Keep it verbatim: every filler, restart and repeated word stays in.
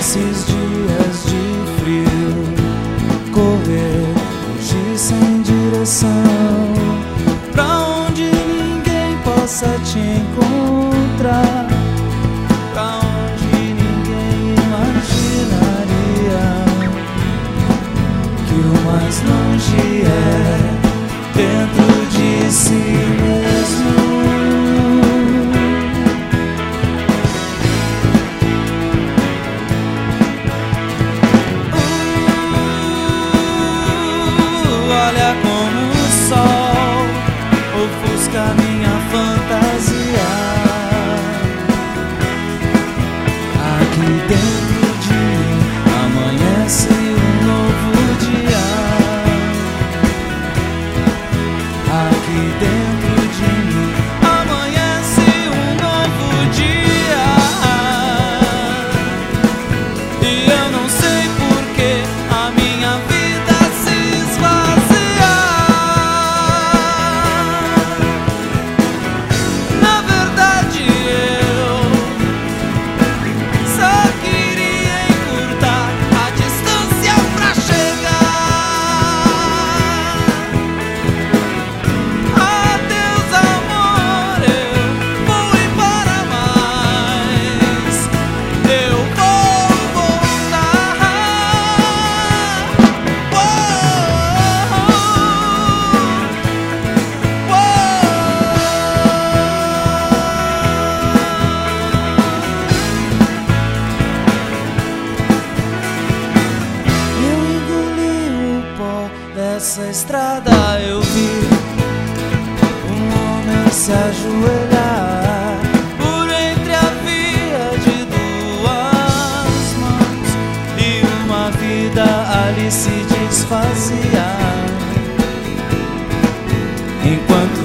nesses dias de frio, correr, fugir sem direção, pra onde ninguém possa te encontrar, pra onde ninguém imaginaria que o mais longe é dentro de si mesmo. Olha como o sol ofusca minha fantasia. Aqui dentro de mim amanhece um novo dia. Aqui dentro de mim amanhece um novo dia. E eu não sei porque a minha vida se esvazia. Na verdade eu só queria encurtar a distância pra chegar. Adeus amor, eu vou embora, mas eu vou voltar. Eu engoli o pó dessa estrada, eu vi um homem se ajoelhar por entre a via de duas mãos, e uma vida ali se desfazia, enquanto